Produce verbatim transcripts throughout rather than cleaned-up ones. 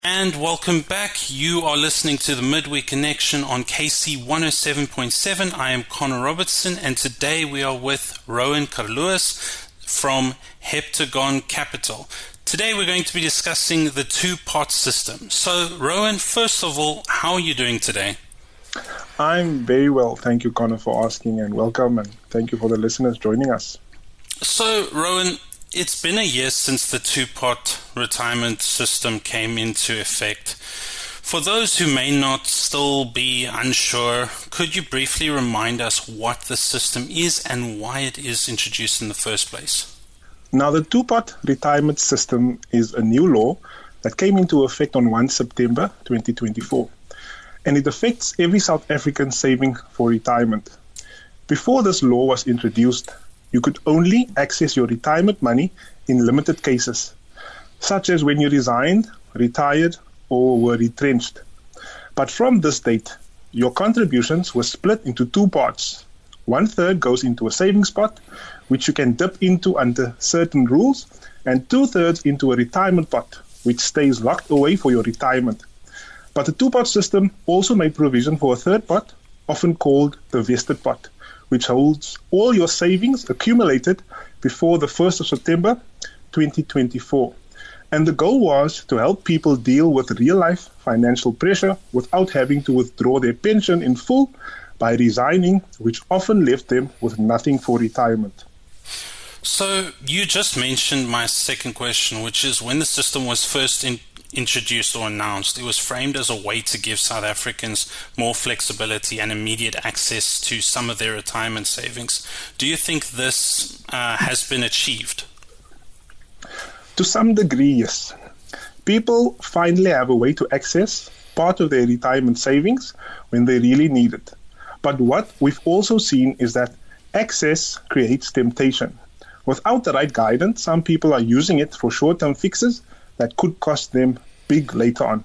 And welcome back. You are listening to the Midweek Connection on K C one oh seven point seven. I am Connor Robertson, and today we are with Rowan Carluas from Heptagon Capital. Today we're going to be discussing the two-part system. So, Rowan, first of all, how are you doing today? I'm very well. Thank you, Connor, for asking, and welcome, and thank you for the listeners joining us. So, Rowan, it's been a year since the two-part retirement system came into effect. For those who may not still be unsure, could you briefly remind us what the system is and why it is introduced in the first place? Now, the two-part retirement system is a new law that came into effect on the first of September twenty twenty-four, and it affects every South African saving for retirement. Before this law was introduced, you could only access your retirement money in limited cases, such as when you resigned, retired, or were retrenched. But from this date, your contributions were split into two parts. One third goes into a savings pot, which you can dip into under certain rules, and two thirds into a retirement pot, which stays locked away for your retirement. But the two-part system also made provision for a third pot, often called the vested pot, which holds all your savings accumulated before the first of September twenty twenty-four. And the goal was to help people deal with real-life financial pressure without having to withdraw their pension in full by resigning, which often left them with nothing for retirement. So you just mentioned my second question, which is when the system was first in introduced or announced, it was framed as a way to give South Africans more flexibility and immediate access to some of their retirement savings. Do you think this uh, has been achieved? To some degree, yes. People finally have a way to access part of their retirement savings when they really need it. But what we've also seen is that access creates temptation. Without the right guidance, some people are using it for short-term fixes that could cost them big later on.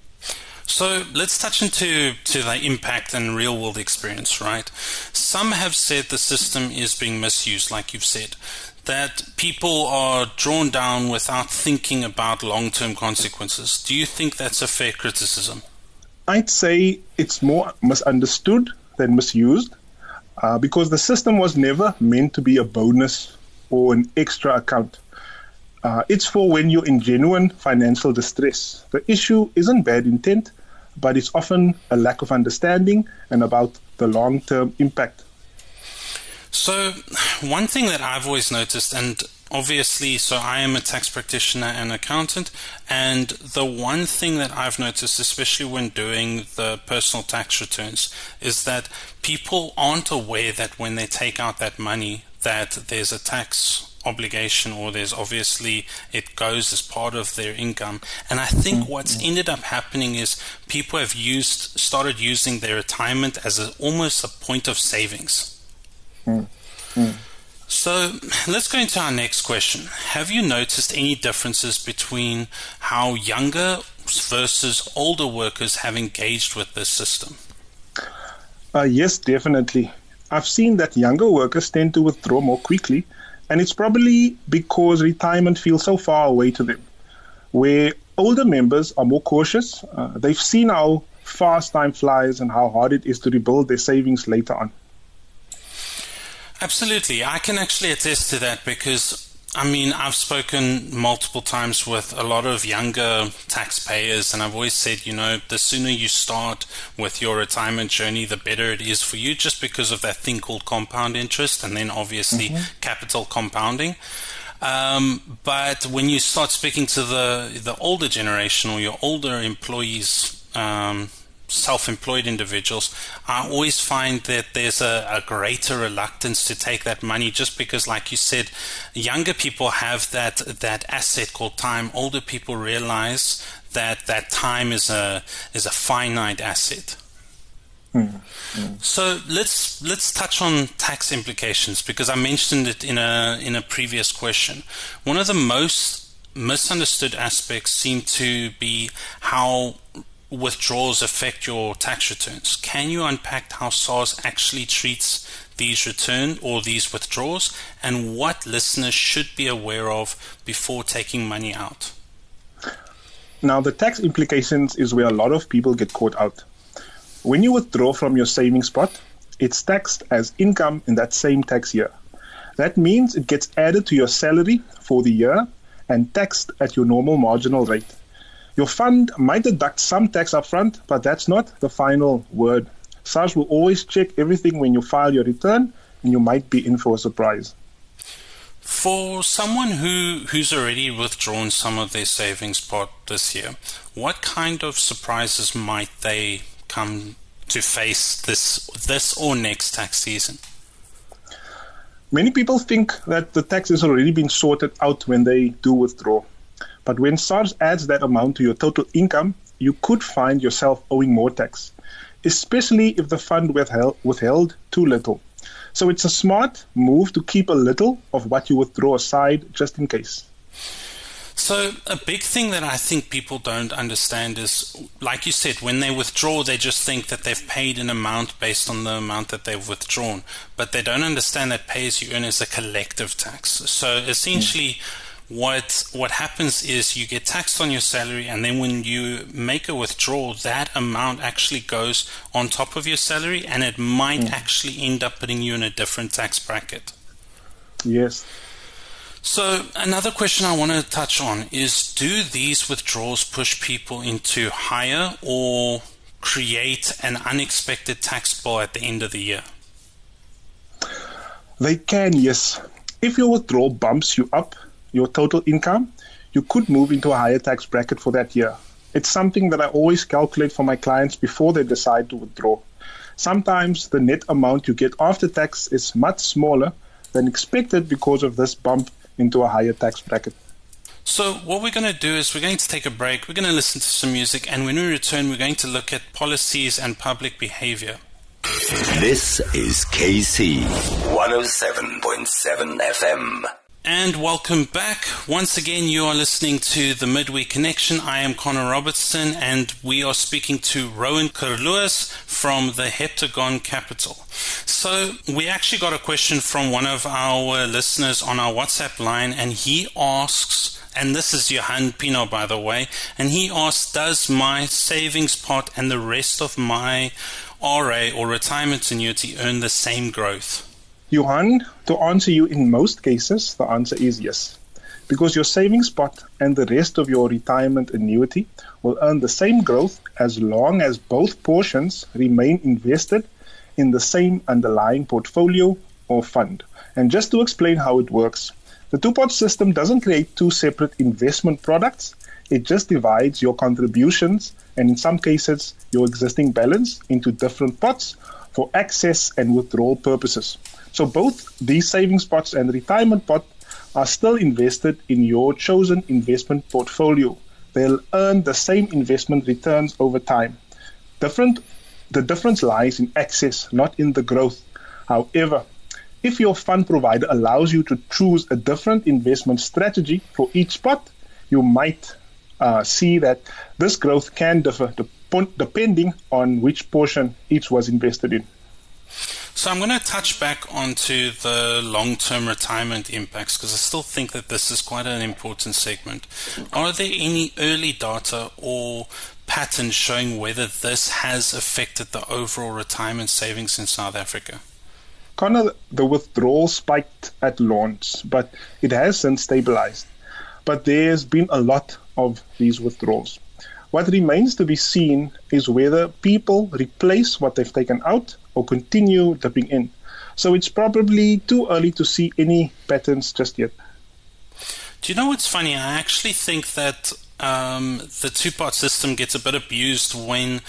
So let's touch into to the impact and real-world experience, right? Some have said the system is being misused, like you've said, that people are drawn down without thinking about long-term consequences. Do you think that's a fair criticism? I'd say it's more misunderstood than misused uh, because the system was never meant to be a bonus or an extra account. Uh, it's for when you're in genuine financial distress. The issue isn't bad intent, but it's often a lack of understanding and about the long-term impact. So one thing that I've always noticed, and obviously, so I am a tax practitioner and accountant, and the one thing that I've noticed, especially when doing the personal tax returns, is that people aren't aware that when they take out that money, that there's a tax obligation, or there's obviously it goes as part of their income. And I think what's ended up happening is people have used started using their retirement as a, almost a point of savings. Mm. Mm. So let's go into our next question. Have you noticed any differences between how younger versus older workers have engaged with this system? Uh, yes, definitely. I've seen that younger workers tend to withdraw more quickly, and it's probably because retirement feels so far away to them. Where older members are more cautious, uh, they've seen how fast time flies and how hard it is to rebuild their savings later on. Absolutely. I can actually attest to that because, I mean, I've spoken multiple times with a lot of younger taxpayers, and I've always said, you know, the sooner you start with your retirement journey, the better it is for you, just because of that thing called compound interest, and then obviously mm-hmm. capital compounding. Um, but when you start speaking to the, the older generation or your older employees, um, self-employed individuals, I always find that there's a, a greater reluctance to take that money, just because, like you said, younger people have that that asset called time. Older people realize that that time is a is a finite asset. Mm, mm. So let's let's touch on tax implications, because I mentioned it in a in a previous question. One of the most misunderstood aspects seem to be how withdrawals affect your tax returns. Can you unpack how SARS actually treats these return or these withdrawals, and what listeners should be aware of before taking money out? Now, the tax implications is where a lot of people get caught out. When you withdraw from your savings pot, it's taxed as income in that same tax year. That means it gets added to your salary for the year and taxed at your normal marginal rate. Your fund might deduct some tax upfront, but that's not the final word. SARS will always check everything when you file your return, and you might be in for a surprise. For someone who, who's already withdrawn some of their savings pot this year, what kind of surprises might they come to face this this or next tax season? Many people think that the tax has already been sorted out when they do withdraw. But when SARS adds that amount to your total income, you could find yourself owing more tax, especially if the fund withheld, withheld too little. So it's a smart move to keep a little of what you withdraw aside just in case. So a big thing that I think people don't understand is, like you said, when they withdraw, they just think that they've paid an amount based on the amount that they've withdrawn. But they don't understand that pay as you earn is a collective tax. So essentially, mm. what what happens is you get taxed on your salary, and then when you make a withdrawal, that amount actually goes on top of your salary, and it might mm. actually end up putting you in a different tax bracket. Yes. So another question I want to touch on is, do these withdrawals push people into higher or create an unexpected tax bill at the end of the year? They can, yes. If your withdrawal bumps you up your total income, you could move into a higher tax bracket for that year. It's something that I always calculate for my clients before they decide to withdraw. Sometimes the net amount you get after tax is much smaller than expected because of this bump into a higher tax bracket. So what we're going to do is we're going to take a break, we're going to listen to some music, and when we return we're going to look at policies and public behavior. This is K C one oh seven point seven F M. And welcome back. Once again, you are listening to the Midweek Connection. I am Connor Robertson, and we are speaking to Rowan Kerlouis from the Heptagon Capital. So we actually got a question from one of our listeners on our WhatsApp line, and he asks, and this is Johan Pino, by the way, and he asks, does my savings pot and the rest of my R A or retirement annuity earn the same growth? Johan, to answer you, in most cases, the answer is yes. Because your savings pot and the rest of your retirement annuity will earn the same growth as long as both portions remain invested in the same underlying portfolio or fund. And just to explain how it works, the two-pot system doesn't create two separate investment products. It just divides your contributions and, in some cases, your existing balance into different pots for access and withdrawal purposes. So both these savings pots and retirement pot are still invested in your chosen investment portfolio. They'll earn the same investment returns over time. Different, the difference lies in access, not in the growth. However, if your fund provider allows you to choose a different investment strategy for each pot, you might uh, see that this growth can differ depending on which portion each was invested in. So I'm going to touch back onto the long-term retirement impacts, because I still think that this is quite an important segment. Are there any early data or patterns showing whether this has affected the overall retirement savings in South Africa? Connor, the withdrawal spiked at launch, but it has since stabilized. But there's been a lot of these withdrawals. What remains to be seen is whether people replace what they've taken out or continue dipping in. So it's probably too early to see any patterns just yet. Do you know what's funny? I actually think that um, the two-part system gets a bit abused when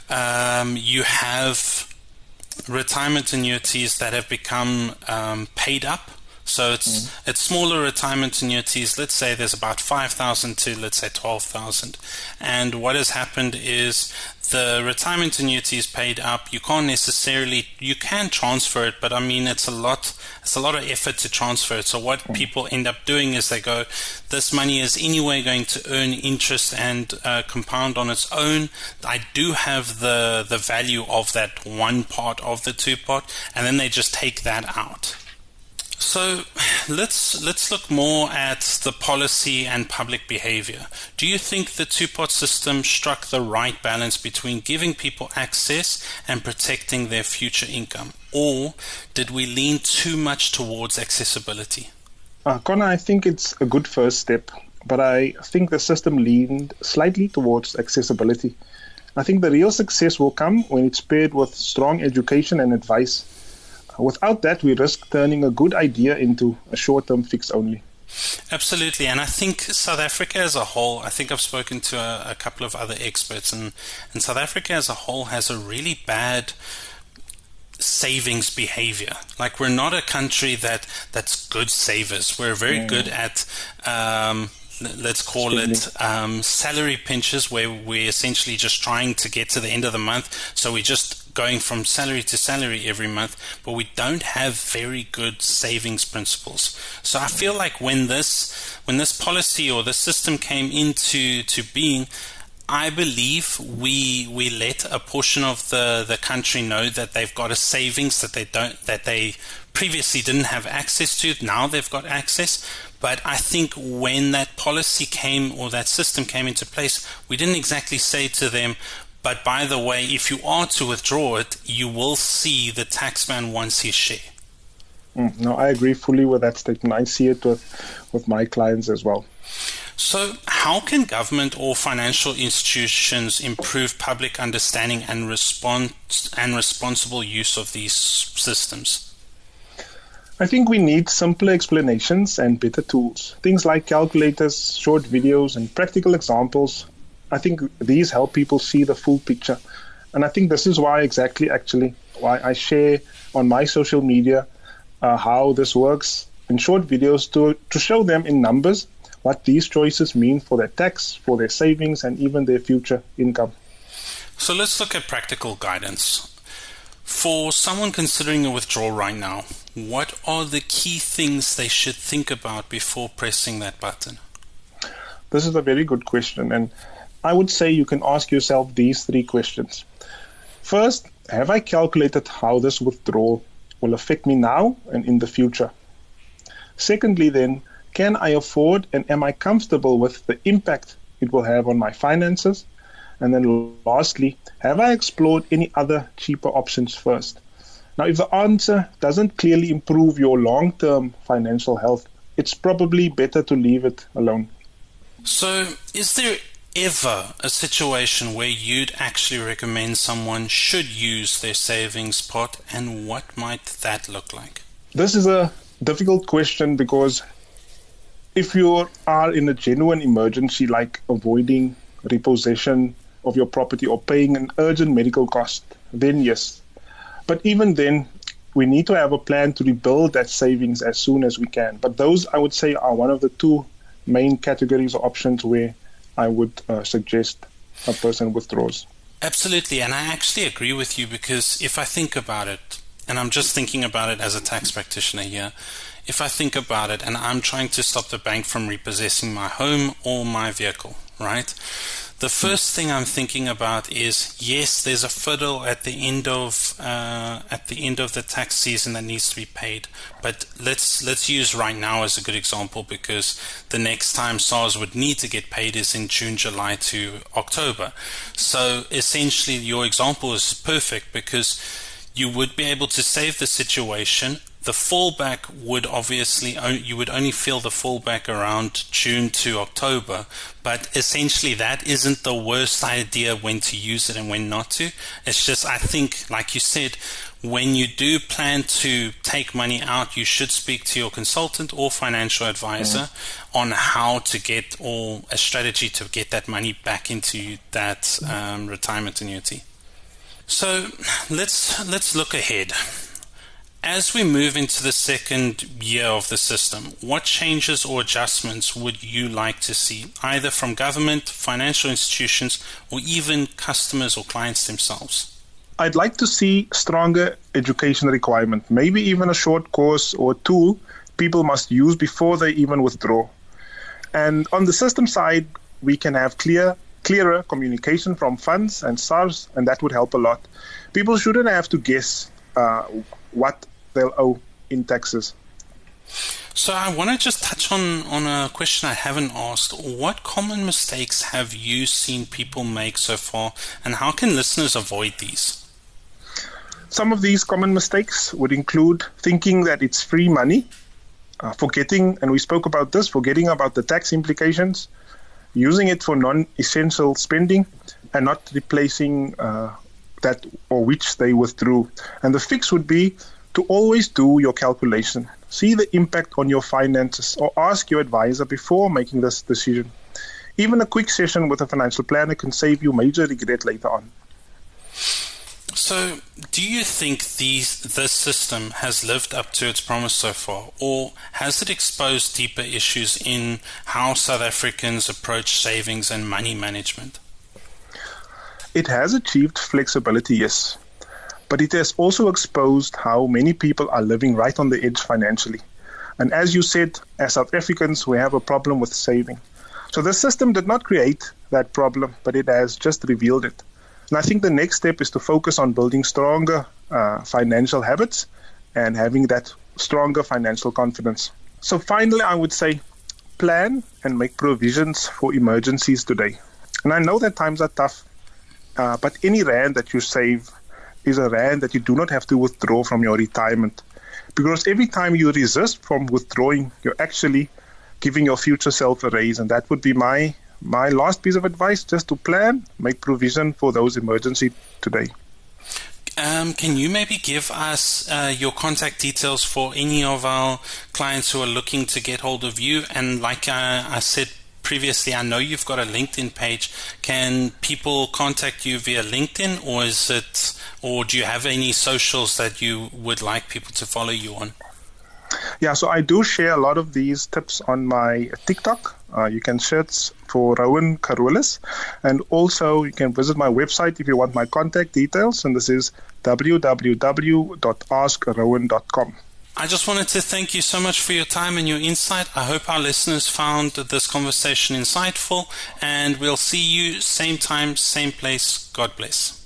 um, you have retirement annuities that have become um, paid up. So it's mm. it's smaller retirement annuities. Let's say there's about five thousand to, let's say, twelve thousand. And what has happened is the retirement annuity is paid up. You can't necessarily, you can transfer it, but I mean, it's a lot, it's a lot of effort to transfer it. So what mm. people end up doing is they go, this money is anyway going to earn interest and uh, compound on its own. I do have the, the value of that one part of the two part, and then they just take that out. So let's let's look more at the policy and public behavior. Do you think the two-pot system struck the right balance between giving people access and protecting their future income? Or did we lean too much towards accessibility? Uh, Connor, I think it's a good first step, but I think the system leaned slightly towards accessibility. I think the real success will come when it's paired with strong education and advice. Without that, we risk turning a good idea into a short-term fix only. Absolutely, and I think South Africa as a whole, I think I've spoken to a, a couple of other experts, and, and South Africa as a whole has a really bad savings behavior. Like, we're not a country that that's good savers. We're very mm. good at um, let's call Spending. it um, salary pinches, where we're essentially just trying to get to the end of the month, so we're just going from salary to salary every month, but we don't have very good savings principles. So I feel like when this when this policy or the system came into to being, I believe we we let a portion of the, the country know that they've got a savings that they don't that they previously didn't have access to. Now they've got access. But I think when that policy came or that system came into place, we didn't exactly say to them, but by the way, if you are to withdraw it, you will see the taxman wants his share. Mm, no, I agree fully with that statement. I see it with, with my clients as well. So how can government or financial institutions improve public understanding and response and responsible use of these systems? I think we need simpler explanations and better tools. Things like calculators, short videos, and practical examples. I think these help people see the full picture. And I think this is why exactly actually why I share on my social media uh, how this works in short videos to, to show them in numbers what these choices mean for their tax, for their savings, and even their future income. So let's look at practical guidance. For someone considering a withdrawal right now, what are the key things they should think about before pressing that button? This is a very good question, and I would say you can ask yourself these three questions. First, have I calculated how this withdrawal will affect me now and in the future? Secondly, then, can I afford and am I comfortable with the impact it will have on my finances? And then lastly, have I explored any other cheaper options first? Now, if the answer doesn't clearly improve your long-term financial health, it's probably better to leave it alone. So, is there ever a situation where you'd actually recommend someone should use their savings pot, and what might that look like? This is a difficult question because if you are in a genuine emergency, like avoiding repossession of your property or paying an urgent medical cost, then yes. But even then, we need to have a plan to rebuild that savings as soon as we can. But those, I would say, are one of the two main categories or options where I would uh, suggest a person withdraws. Absolutely, and I actually agree with you, because if I think about it, and I'm just thinking about it as a tax practitioner here, if I think about it and I'm trying to stop the bank from repossessing my home or my vehicle, right? The first thing I'm thinking about is, yes, there's a fiddle at the end of uh, at the end of the tax season that needs to be paid. But let's let's use right now as a good example, because the next time SARS would need to get paid is in June, July to October. So essentially, your example is perfect, because you would be able to save the situation. The fallback would obviously, you would only feel the fallback around June to October, but essentially that isn't the worst idea when to use it and when not to. It's just, I think, like you said, when you do plan to take money out, you should speak to your consultant or financial advisor mm-hmm. on how to get, or a strategy to get that money back into that um, retirement annuity. So let's let's look ahead. As we move into the second year of the system, what changes or adjustments would you like to see, either from government, financial institutions, or even customers or clients themselves? I'd like to see stronger education requirement, maybe even a short course or tool people must use before they even withdraw. And on the system side, we can have clear, clearer communication from funds and SARS, and that would help a lot. People shouldn't have to guess uh, what they'll owe in taxes. So I want to just touch on, on a question I haven't asked. What common mistakes have you seen people make so far, and how can listeners avoid these? Some of these common mistakes would include thinking that it's free money, uh, forgetting, and we spoke about this, forgetting about the tax implications, using it for non-essential spending, and not replacing uh, that or which they withdrew. And the fix would be to always do your calculation. See the impact on your finances, or ask your advisor before making this decision. Even a quick session with a financial planner can save you major regret later on. So, do you think these, this system has lived up to its promise so far, or has it exposed deeper issues in how South Africans approach savings and money management? It has achieved flexibility, yes. But it has also exposed how many people are living right on the edge financially. And as you said, as South Africans, we have a problem with saving. So the system did not create that problem, but it has just revealed it. And I think the next step is to focus on building stronger uh, financial habits and having that stronger financial confidence. So finally, I would say plan and make provisions for emergencies today. And I know that times are tough, uh, but any rand that you save is a rand that you do not have to withdraw from your retirement. Because every time you resist from withdrawing, you're actually giving your future self a raise. And that would be my my last piece of advice, just to plan, make provision for those emergencies today. Um, can you maybe give us uh, your contact details for any of our clients who are looking to get hold of you? And like I, I said previously, I know you've got a LinkedIn page. Can people contact you via LinkedIn, or is it, or do you have any socials that you would like people to follow you on? Yeah, so I do share a lot of these tips on my TikTok. Uh, you can search for Rowan Carolus, and also you can visit my website if you want my contact details, and this is w w w dot ask rowan dot com. I just wanted to thank you so much for your time and your insight. I hope our listeners found this conversation insightful, and we'll see you same time, same place. God bless.